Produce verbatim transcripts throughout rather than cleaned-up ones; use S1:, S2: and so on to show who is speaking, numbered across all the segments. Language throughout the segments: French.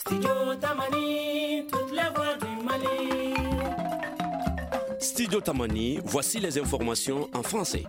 S1: Studio Tamani, toutes les voix du Mali.
S2: Studio Tamani, voici les informations en français.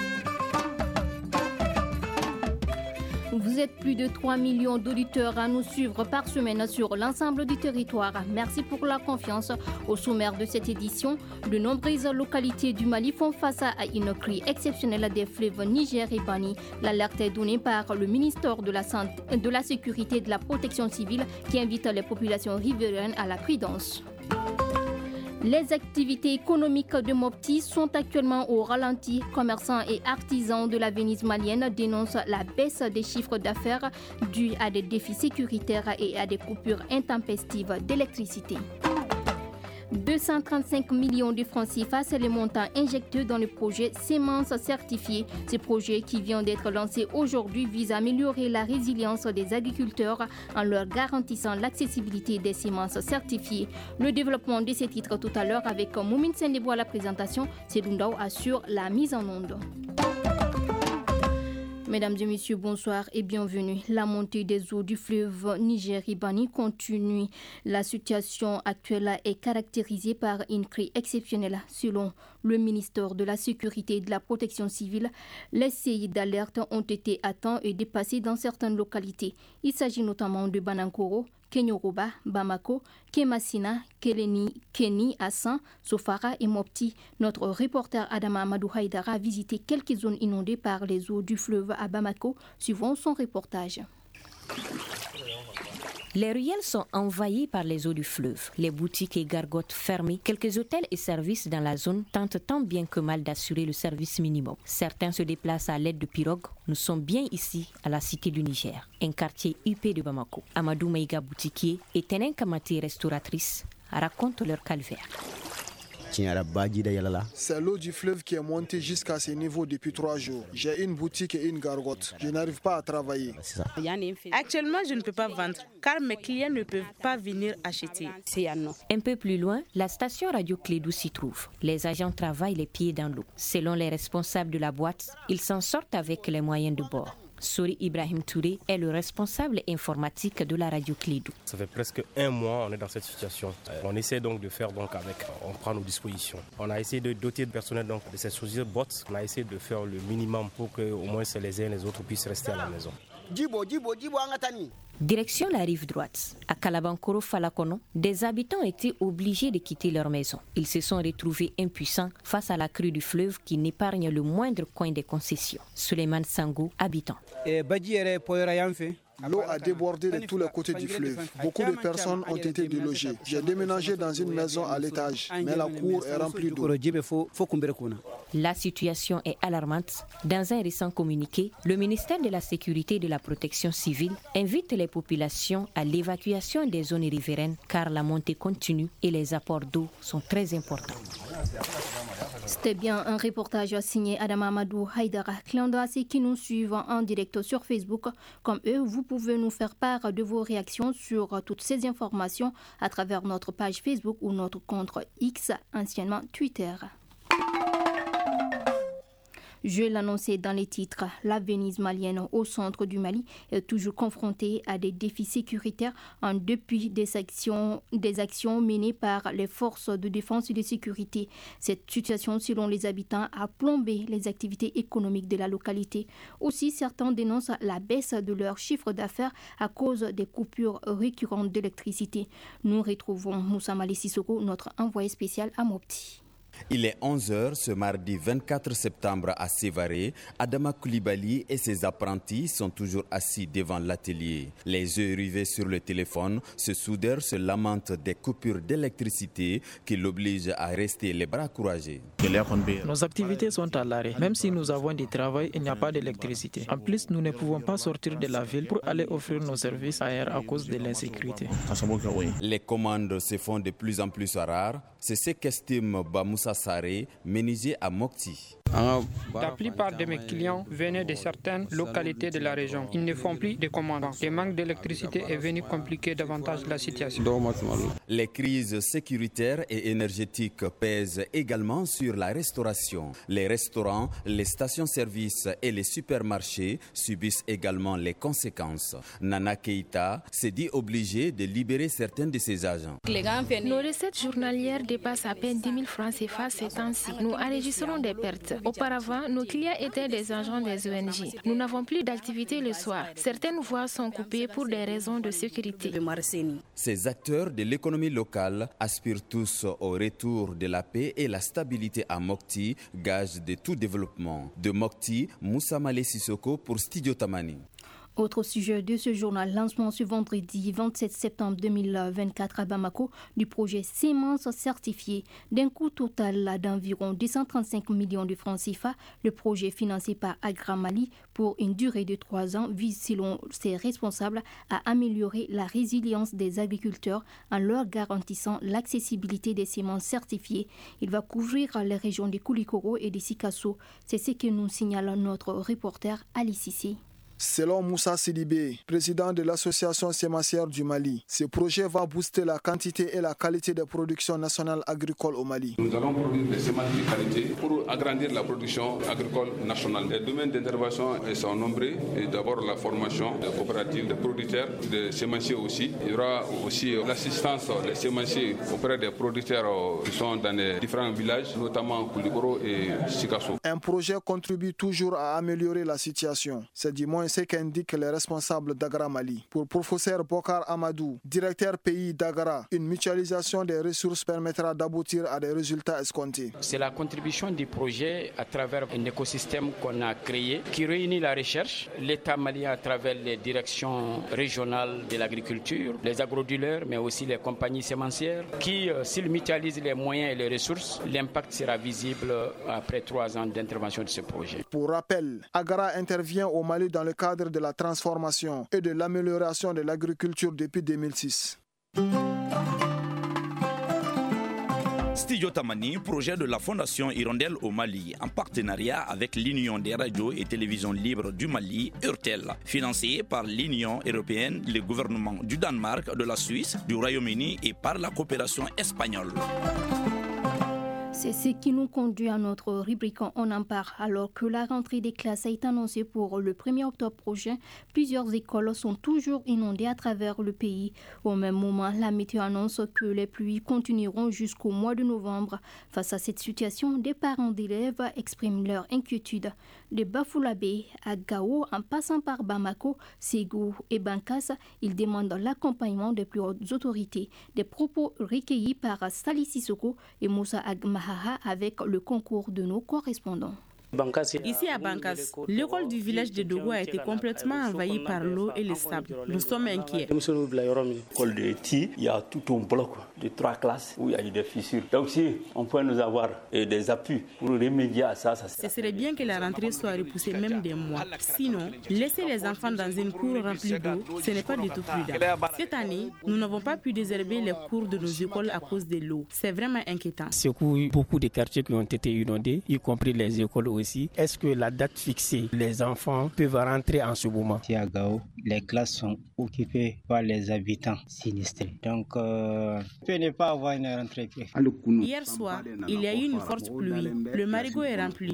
S3: Vous êtes plus de trois millions d'auditeurs à nous suivre par semaine sur l'ensemble du territoire. Merci pour la confiance. Au sommaire de cette édition, de nombreuses localités du Mali font face à une crue exceptionnelle des fleuves Niger et Bani. L'alerte est donnée par le ministère de la, Santé, de la Sécurité et de la Protection civile qui invite les populations riveraines à la prudence. Les activités économiques de Mopti sont actuellement au ralenti. Commerçants et artisans de la Venise malienne dénoncent la baisse des chiffres d'affaires dus à des défis sécuritaires et à des coupures intempestives d'électricité. deux cent trente-cinq millions de francs C F A, c'est le montant injecté dans le projet Semences certifiées. Ce projet qui vient d'être lancé aujourd'hui vise à améliorer la résilience des agriculteurs en leur garantissant l'accessibilité des semences certifiées. Le développement de ces titres tout à l'heure avec Moumine Sendebo à la présentation, Sedundao assure la mise en onde. Mesdames et messieurs, bonsoir et bienvenue. La montée des eaux du fleuve Niger-Bani continue. La situation actuelle est caractérisée par une crue exceptionnelle. Selon le ministère de la Sécurité et de la Protection civile, les séries d'alerte ont été atteints et dépassés dans certaines localités. Il s'agit notamment de Banankoro, Kenyoroba, Bamako, Kemassina, Keleni, Keni, Hassan, Sofara et Mopti. Notre reporter Adama Amadou Haïdara a visité quelques zones inondées par les eaux du fleuve à Bamako, suivant son reportage.
S4: Les ruelles sont envahies par les eaux du fleuve. Les boutiques et gargotes fermées. Quelques hôtels et services dans la zone tentent tant bien que mal d'assurer le service minimum. Certains se déplacent à l'aide de pirogues. Nous sommes bien ici, à la cité du Niger, un quartier huppé de Bamako. Amadou Maïga, boutiquier, et Tenen Kamati, restauratrice, racontent leur calvaire.
S5: C'est l'eau du fleuve qui est montée jusqu'à ce niveau depuis trois jours. J'ai une boutique et une gargote. Je n'arrive pas à travailler.
S6: Actuellement, je ne peux pas vendre car mes clients ne peuvent pas venir acheter.
S4: Un peu plus loin, la station Radio Clédou s'y trouve. Les agents travaillent les pieds dans l'eau. Selon les responsables de la boîte, ils s'en sortent avec les moyens de bord. Sori Ibrahim Touré est le responsable informatique de la radio Clédou.
S7: Ça fait presque un mois on est dans cette situation. On essaie donc de faire donc avec, on prend nos dispositions. On a essayé de doter le personnel donc de ces sociétés bots. On a essayé de faire le minimum pour que au moins les uns et les autres puissent rester à la maison.
S4: Direction la rive droite. À Kalabankoro Falakono, des habitants étaient obligés de quitter leur maison. Ils se sont retrouvés impuissants face à la crue du fleuve qui n'épargne le moindre coin des concessions. Suleiman Sango, habitant.
S5: L'eau a débordé de tous les côtés du fleuve. Beaucoup de personnes ont été délogées. J'ai déménagé dans une maison à l'étage, mais la cour est remplie d'eau.
S4: La situation est alarmante. Dans un récent communiqué, le ministère de la Sécurité et de la Protection civile invite les populations à l'évacuation des zones riveraines car la montée continue et les apports d'eau sont très importants.
S3: C'était bien un reportage signé Adama Amadou Haïdara. Client à ceux qui nous suivent en direct sur Facebook. Comme eux, vous pouvez nous faire part de vos réactions sur toutes ces informations à travers notre page Facebook ou notre compte X, anciennement Twitter. Je l'annonçais dans les titres, la Venise malienne au centre du Mali est toujours confrontée à des défis sécuritaires en dépit des actions, des actions menées par les forces de défense et de sécurité. Cette situation, selon les habitants, a plombé les activités économiques de la localité. Aussi, certains dénoncent la baisse de leur chiffre d'affaires à cause des coupures récurrentes d'électricité. Nous retrouvons Moussa Mali Sissoko, notre envoyé spécial à Mopti.
S8: Il est onze heures ce mardi vingt-quatre septembre à Sévaré. Adama Koulibaly et ses apprentis sont toujours assis devant l'atelier. Les yeux rivés sur le téléphone, ce soudeur se lamente des coupures d'électricité qui l'obligent à rester les bras croisés.
S9: Nos activités sont à l'arrêt. Même si nous avons du travail, il n'y a pas d'électricité. En plus, nous ne pouvons pas sortir de la ville pour aller offrir nos services ailleurs à cause de l'insécurité.
S8: Les commandes se font de plus en plus rares. C'est ce qu'estime Bamoussa Saré, menuisier à Mopti.
S10: La plupart de mes clients venaient de certaines localités de la région. Ils ne font plus de commandes. Le manque d'électricité est venu compliquer davantage la situation.
S8: Les crises sécuritaires et énergétiques pèsent également sur la restauration. Les restaurants, les stations-service et les supermarchés subissent également les conséquences. Nana Keita s'est dit obligée de libérer certains de ses agents.
S11: Nos recettes journalières dépassent à peine dix mille francs C F A ces temps-ci. Nous enregistrons des pertes. Auparavant, nos clients étaient des agents des O N G. Nous n'avons plus d'activité le soir. Certaines voies sont coupées pour des raisons de sécurité.
S8: Ces acteurs de l'économie locale aspirent tous au retour de la paix et la stabilité à Mopti, gage de tout développement. De Mopti, Moussa Malé Sissoko pour Studio Tamani.
S3: Autre sujet de ce journal, lancement ce vendredi vingt-sept septembre deux mille vingt-quatre à Bamako du projet Semences certifiées. D'un coût total d'environ deux cent trente-cinq millions de francs C F A, le projet financé par Agra Mali pour une durée de trois ans vise, selon ses responsables, à améliorer la résilience des agriculteurs en leur garantissant l'accessibilité des semences certifiées. Il va couvrir les régions de Koulikoro et de Sikasso. C'est ce que nous signale notre reporter Ali Sissi.
S5: Selon Moussa Sidibé, président de l'association sémencière du Mali, ce projet va booster la quantité et la qualité des productions nationales agricoles au Mali.
S12: Nous allons produire des semences de qualité pour agrandir la production agricole nationale. Les domaines d'intervention sont nombreux. Et d'abord la formation des coopératives, des producteurs, des sémenciers aussi. Il y aura aussi l'assistance des sémenciers auprès des producteurs qui sont dans les différents villages, notamment Koulikoro et Sikasso.
S5: Un projet contribue toujours à améliorer la situation. C'est du moins ce qu'indiquent les responsables d'Agra Mali. Pour professeur Bokar Amadou, directeur pays d'Agra, une mutualisation des ressources permettra d'aboutir à des résultats escomptés.
S13: C'est la contribution du projet à travers un écosystème qu'on a créé qui réunit la recherche, l'État malien à travers les directions régionales de l'agriculture, les agrodealers, mais aussi les compagnies sémencières qui, euh, s'ils mutualisent les moyens et les ressources, l'impact sera visible après trois ans d'intervention de ce projet.
S5: Pour rappel, Agra intervient au Mali dans le cadre de la transformation et de l'amélioration de l'agriculture depuis deux mille six.
S14: Studio Tamani, projet de la Fondation Hirondelle au Mali, en partenariat avec l'Union des radios et télévisions libres du Mali, URTEL, financé par l'Union européenne, le gouvernement du Danemark, de la Suisse, du Royaume-Uni et par la coopération espagnole.
S3: C'est ce qui nous conduit à notre rubrique On en parle. Alors que la rentrée des classes est annoncée pour le premier octobre prochain, plusieurs écoles sont toujours inondées à travers le pays. Au même moment, la météo annonce que les pluies continueront jusqu'au mois de novembre. Face à cette situation, des parents d'élèves expriment leur inquiétude. De Bafoulabé à Gao, en passant par Bamako, Ségou et Bankas, ils demandent l'accompagnement des plus hautes autorités. Des propos recueillis par Sali Sissoko et Moussa Agmaha avec le concours de nos correspondants.
S6: Ici à Bankas, l'école du village de Dogo a été complètement envahie par l'eau et le sable. Nous sommes inquiets.
S15: L'école de Ti, il y a tout un bloc de trois classes où il y a eu des fissures. Donc si on peut nous avoir des appuis pour remédier à ça, ça
S6: Ce serait bien que la rentrée soit repoussée même des mois. Sinon, laisser les enfants dans une cour remplie d'eau, ce n'est pas du tout prudent. Cette année, nous n'avons pas pu désherber les cours de nos écoles à cause de l'eau. C'est vraiment inquiétant.
S16: Secoue beaucoup de quartiers qui ont été inondés, y compris les écoles aussi. Est-ce que la date fixée, les enfants peuvent rentrer en ce moment?
S17: Ici à Gao, les classes sont occupées par les habitants sinistrés. Donc, euh, on peut ne pas avoir une rentrée.
S6: Hier soir, il y a eu une forte pluie. Le marigot est rempli.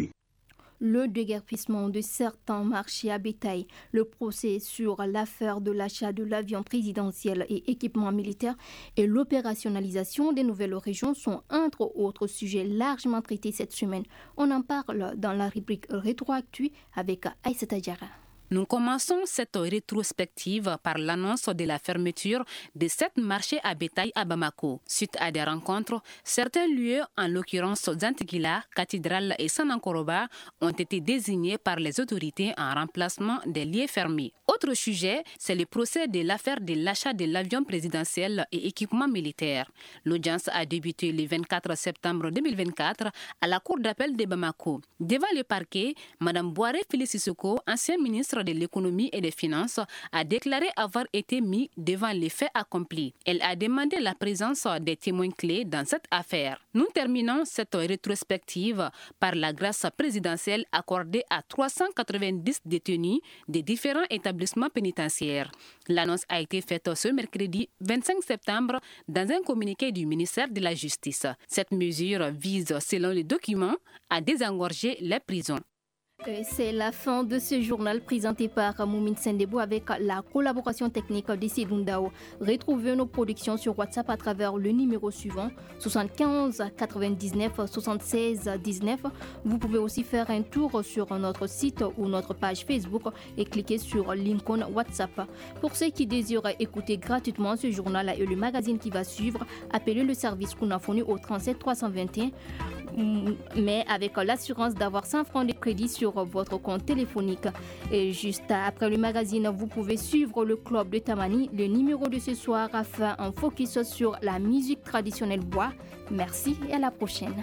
S3: Le déguerpissement de certains marchés à bétail, le procès sur l'affaire de l'achat de l'avion présidentiel et équipements militaires et l'opérationnalisation des nouvelles régions sont entre autres sujets largement traités cette semaine. On en parle dans la rubrique Rétroactu avec Aïssata Diarra.
S18: Nous commençons cette rétrospective par l'annonce de la fermeture de sept marchés à bétail à Bamako. Suite à des rencontres, certains lieux, en l'occurrence Zantigila, Cathédrale et Sanankoroba, ont été désignés par les autorités en remplacement des lieux fermés. Autre sujet, c'est le procès de l'affaire de l'achat de l'avion présidentiel et équipements militaires. L'audience a débuté le vingt-quatre septembre deux mille vingt-quatre à la cour d'appel de Bamako. Devant le parquet, Mme Boiré Félix Sissoko, ancien ministre ministère de l'économie et des finances a déclaré avoir été mis devant les faits accomplis. Elle a demandé la présence des témoins clés dans cette affaire. Nous terminons cette rétrospective par la grâce présidentielle accordée à trois cent quatre-vingt-dix détenus des différents établissements pénitentiaires. L'annonce a été faite ce mercredi vingt-cinq septembre dans un communiqué du ministère de la Justice. Cette mesure vise, selon les documents, à désengorger les prisons.
S3: C'est la fin de ce journal présenté par Moumine Sendebo avec la collaboration technique de Sidundao. Retrouvez nos productions sur WhatsApp à travers le numéro suivant soixante-quinze quatre-vingt-dix-neuf soixante-seize dix-neuf. Vous pouvez aussi faire un tour sur notre site ou notre page Facebook et cliquer sur l'icône WhatsApp. Pour ceux qui désirent écouter gratuitement ce journal et le magazine qui va suivre, appelez le service Kunafoni au trente-sept trois cent vingt et un, mais avec l'assurance d'avoir cent francs de crédit sur votre compte téléphonique. Et juste après le magazine, vous pouvez suivre le club de Tamani. Le numéro de ce soir a fait un focus sur la musique traditionnelle bois. Merci et à la prochaine.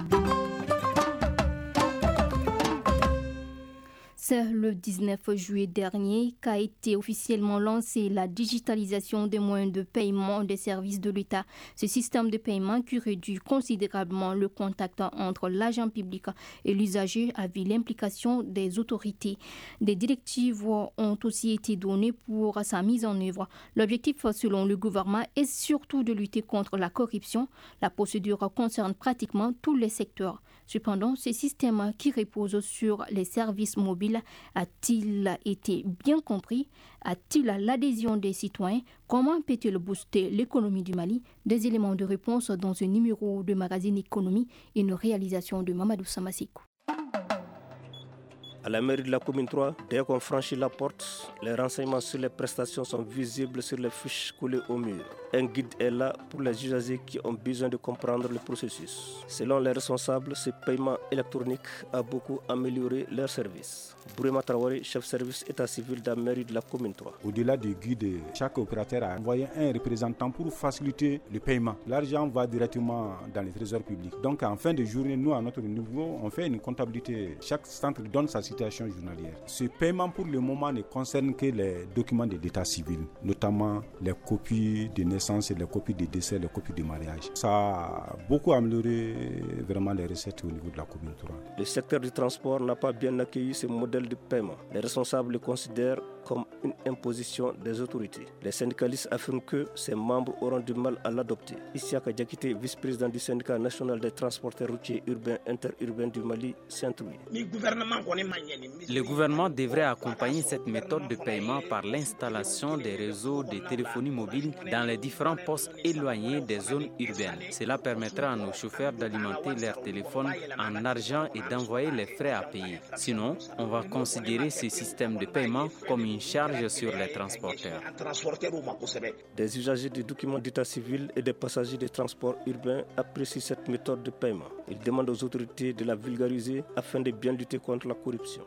S3: C'est le dix-neuf juillet dernier qu'a été officiellement lancée la digitalisation des moyens de paiement des services de l'État. Ce système de paiement qui réduit considérablement le contact entre l'agent public et l'usager a vu l'implication des autorités. Des directives ont aussi été données pour sa mise en œuvre. L'objectif, selon le gouvernement, est surtout de lutter contre la corruption. La procédure concerne pratiquement tous les secteurs. Cependant, ce système qui repose sur les services mobiles a-t-il été bien compris? A-t-il l'adhésion des citoyens? Comment peut-il booster l'économie du Mali? Des éléments de réponse dans ce numéro de magazine Économie, une réalisation de Mamadou Samassikou.
S19: À la mairie de la commune trois, dès qu'on franchit la porte, les renseignements sur les prestations sont visibles sur les fiches collées au mur. Un guide est là pour les usagers qui ont besoin de comprendre le processus. Selon les responsables, ce paiement électronique a beaucoup amélioré leur service. Bourema Traoré, chef service état civil de la mairie de la commune trois.
S20: Au-delà du guide, chaque opérateur a envoyé un représentant pour faciliter le paiement. L'argent va directement dans les trésors publics. Donc en fin de journée, nous à notre niveau, on fait une comptabilité. Chaque centre donne sa situation journalière. Ce paiement pour le moment ne concerne que les documents de l'état civil, notamment les copies de naissance et les copies de décès, les copies de mariage. Ça a beaucoup amélioré vraiment les recettes au niveau de la commune trois.
S19: Le secteur du transport n'a pas bien accueilli ce modèle de paiement. Les responsables le considèrent comme une imposition des autorités. Les syndicalistes affirment que ses membres auront du mal à l'adopter. Isiaka Diakité, vice-président du syndicat national des transporteurs routiers urbains interurbains du Mali, Saint-Louis.
S21: Le gouvernement devrait accompagner cette méthode de paiement par l'installation des réseaux de téléphonie mobile dans les différents postes éloignés des zones urbaines. Cela permettra à nos chauffeurs d'alimenter leur téléphone en argent et d'envoyer les frais à payer. Sinon, on va considérer ce système de paiement comme une charge sur les transporteurs.
S19: Des usagers des documents d'état civil et des passagers des transports urbains apprécient cette méthode de paiement. Ils demandent aux autorités de la vulgariser afin de bien lutter contre la corruption.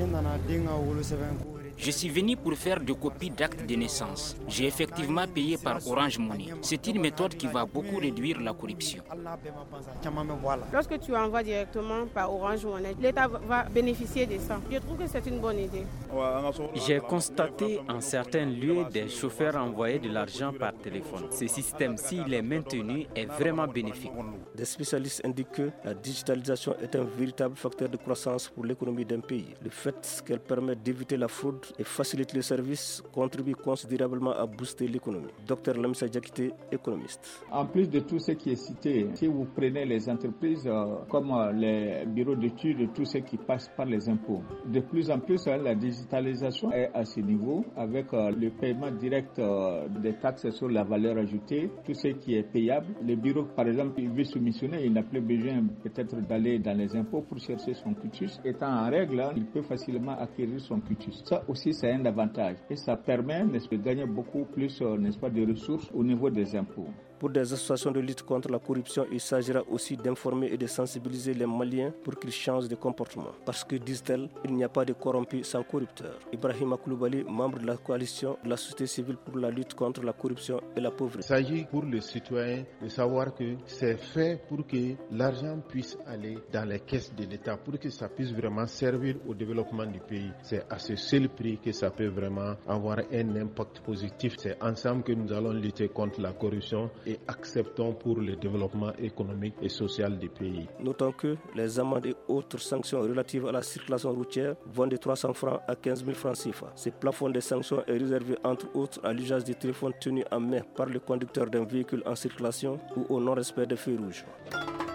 S22: Je suis venu pour faire des copies d'actes de naissance. J'ai effectivement payé par Orange Money. C'est une méthode qui va beaucoup réduire la corruption.
S23: Lorsque tu envoies directement par Orange Money, l'État va bénéficier de ça. Je trouve que c'est une bonne idée.
S21: J'ai constaté en certains lieux des chauffeurs envoyer de l'argent par téléphone. Ce système, s'il est maintenu, est vraiment bénéfique.
S19: Des spécialistes indiquent que la digitalisation est un véritable facteur de croissance pour l'économie d'un pays. Le fait qu'elle permet d'éviter la fraude et facilite les services contribue considérablement à booster l'économie. Docteur Lamissa Diakité, économiste.
S24: En plus de tout ce qui est cité, si vous prenez les entreprises euh, comme euh, les bureaux d'études, tout ce qui passe par les impôts, de plus en plus euh, la digitalisation est à ce niveau avec euh, le paiement direct euh, des taxes sur la valeur ajoutée, tout ce qui est payable. Le bureau, par exemple, il veut soumissionner, il n'a plus besoin peut-être d'aller dans les impôts pour chercher son quitus. Étant en règle, hein, il peut facilement acquérir son quitus. Ça aussi, c'est un avantage et ça permet de gagner beaucoup plus, n'est-ce pas, de ressources au niveau des impôts.
S19: Pour des associations de lutte contre la corruption, il s'agira aussi d'informer et de sensibiliser les Maliens pour qu'ils changent de comportement. Parce que, disent-elles, il n'y a pas de corrompus sans corrupteurs. Ibrahima Koulibaly, membre de la coalition de la société civile pour la lutte contre la corruption et la pauvreté.
S1: Il s'agit pour les citoyens de savoir que c'est fait pour que l'argent puisse aller dans les caisses de l'État, pour que ça puisse vraiment servir au développement du pays. C'est à ce seul prix que ça peut vraiment avoir un impact positif. C'est ensemble que nous allons lutter contre la corruption et acceptons pour le développement économique et social du pays.
S19: Notons que les amendes et autres sanctions relatives à la circulation routière vont de trois cents francs à quinze mille francs C F A. Ce plafond des sanctions est réservé entre autres à l'usage des téléphones tenus en main par le conducteur d'un véhicule en circulation ou au non-respect des feux rouges.